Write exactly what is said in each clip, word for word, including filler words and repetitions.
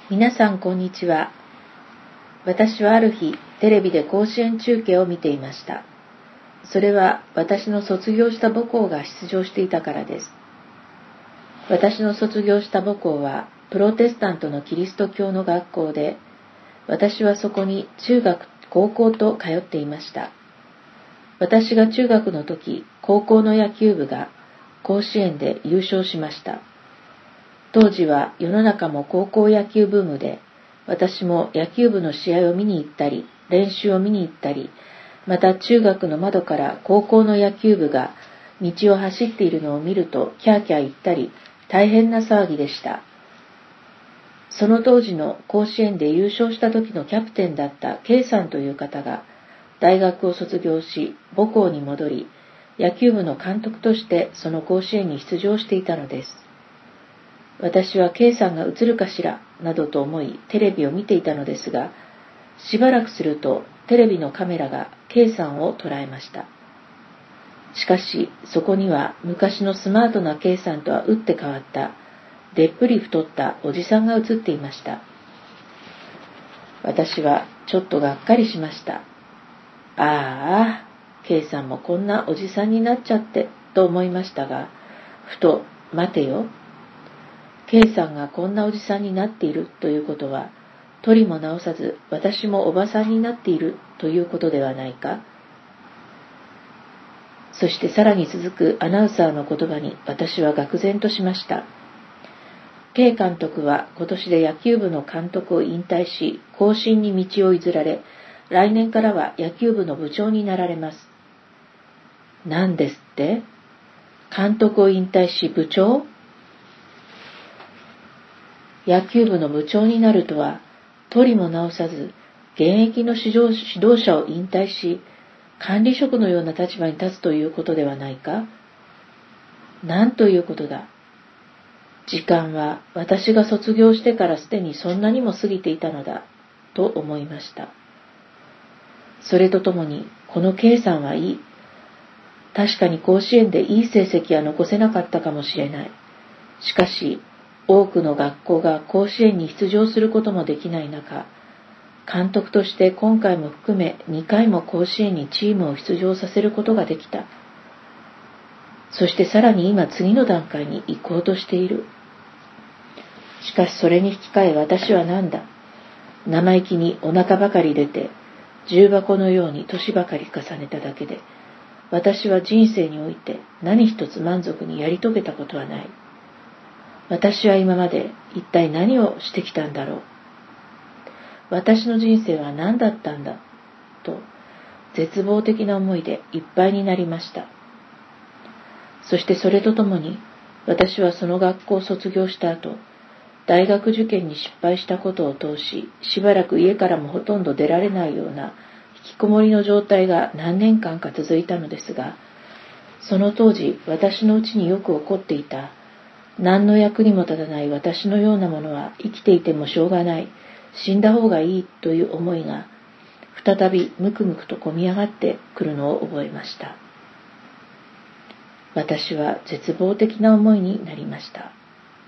皆さんこんにちは。私はある日、テレビで甲子園中継を見ていました。それは私の卒業した母校が出場していたからです。私の卒業した母校はプロテスタントのキリスト教の学校で、私はそこに中学、高校と通っていました。私が中学の時、高校の野球部が甲子園で優勝しました。当時は世の中も高校野球ブームで、私も野球部の試合を見に行ったり、練習を見に行ったり、また中学の窓から高校の野球部が道を走っているのを見るとキャーキャー言ったり、大変な騒ぎでした。その当時の甲子園で優勝した時のキャプテンだった K さんという方が、大学を卒業し、母校に戻り、野球部の監督としてその甲子園に出場していたのです。私は K さんが映るかしらなどと思いテレビを見ていたのですが、しばらくするとテレビのカメラが K さんを捉えました。しかしそこには昔のスマートな K さんとは打って変わったでっぷり太ったおじさんが映っていました。私はちょっとがっかりしました。ああ、K さんもこんなおじさんになっちゃってと思いましたが、ふと待てよ。K さんがこんなおじさんになっているということは、取りも直さず私もおばさんになっているということではないか。そしてさらに続くアナウンサーの言葉に私は愕然としました。K 監督は今年で野球部の監督を引退し、後進に道を譲られ、来年からは野球部の部長になられます。なんですって？監督を引退し部長？野球部の部長になるとは、取りも直さず、現役の指導、指導者を引退し、管理職のような立場に立つということではないか？なんということだ。時間は私が卒業してからすでにそんなにも過ぎていたのだ、と思いました。それとともに、この K さんはいい。確かに甲子園でいい成績は残せなかったかもしれない。しかし、多くの学校が甲子園に出場することもできない中、監督として今回も含めにかいも甲子園にチームを出場させることができた。そしてさらに今次の段階に行こうとしている。しかしそれに引き換え私は何だ。生意気にお腹ばかり出て、重箱のように年ばかり重ねただけで、私は人生において何一つ満足にやり遂げたことはない。私は今まで一体何をしてきたんだろう。私の人生は何だったんだ、と絶望的な思いでいっぱいになりました。そしてそれとともに、私はその学校を卒業した後、大学受験に失敗したことを通し、しばらく家からもほとんど出られないような引きこもりの状態が何年間か続いたのですが、その当時私のうちによく起こっていた、何の役にも立たない私のようなものは生きていてもしょうがない、死んだ方がいいという思いが、再びむくむくとこみ上がってくるのを覚えました。私は絶望的な思いになりました。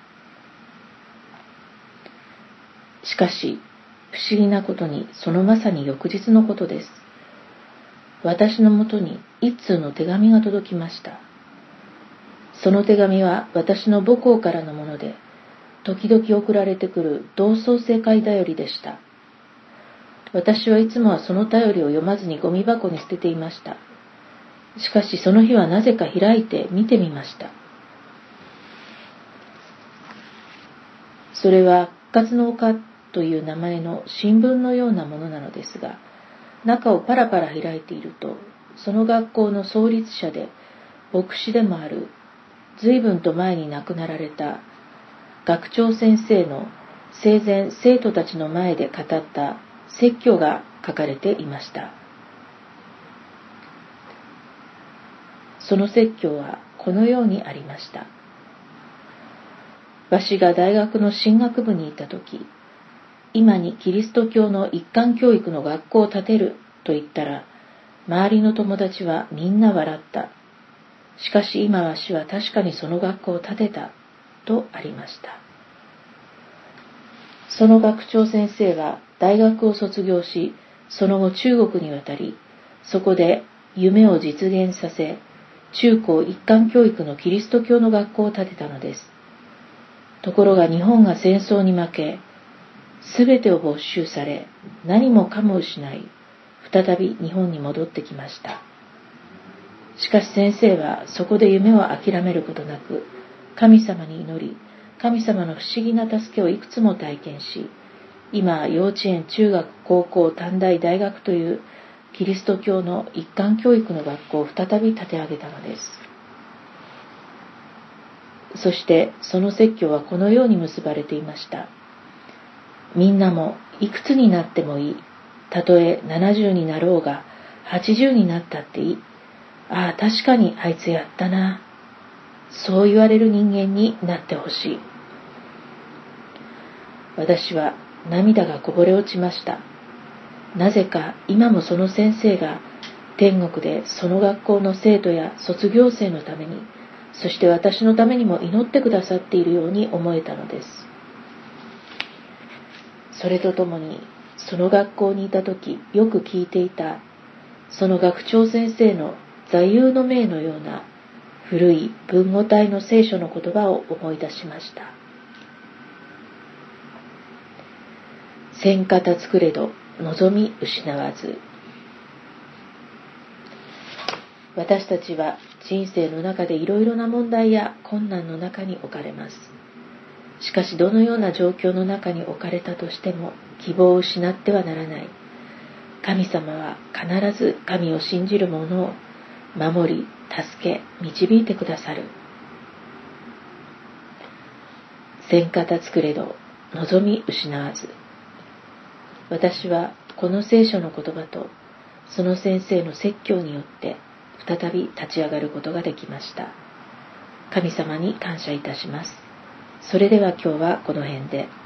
しかし、不思議なことにそのまさに翌日のことです。私のもとに一通の手紙が届きました。その手紙は私の母校からのもので、時々送られてくる同窓生会だよりでした。私はいつもはその便りを読まずにゴミ箱に捨てていました。しかしその日はなぜか開いて見てみました。それは復活の丘という名前の新聞のようなものなのですが、中をパラパラ開いていると、その学校の創立者で牧師でもある、随分と前に亡くなられた学長先生の生前生徒たちの前で語った説教が書かれていました。その説教はこのようにありました。わしが大学の進学部にいたとき、今にキリスト教の一貫教育の学校を建てると言ったら、周りの友達はみんな笑った。しかし今わしは確かにその学校を建てたとありました。 その学長先生は大学を卒業し、その後中国に渡り、そこで夢を実現させ、中高一貫教育のキリスト教の学校を建てたのです。ところが日本が戦争に負け、すべてを没収され、何もかも失い、再び日本に戻ってきました。しかし先生はそこで夢を諦めることなく、神様に祈り、神様の不思議な助けをいくつも体験し、今、幼稚園、中学、高校、短大、大学というキリスト教の一貫教育の学校を再び立て上げたのです。そしてその説教はこのように結ばれていました。みんなもいくつになってもいい。たとえななじゅうになろうがはちじゅうになったっていい。ああ、確かにあいつやったな。そう言われる人間になってほしい。私は涙がこぼれ落ちました。なぜか今もその先生が天国でその学校の生徒や卒業生のために、そして私のためにも祈ってくださっているように思えたのです。それとともに、その学校にいた時よく聞いていた、その学長先生の座右の銘のような古い文語体の聖書の言葉を思い出しました。千型作れど望み失わず。私たちは人生の中でいろいろな問題や困難の中に置かれます。しかしどのような状況の中に置かれたとしても希望を失ってはならない。神様は必ず神を信じる者を守り、助け、導いてくださる。千型作れど望み失わず。私はこの聖書の言葉とその先生の説教によって再び立ち上がることができました。神様に感謝いたします。それでは今日はこの辺で。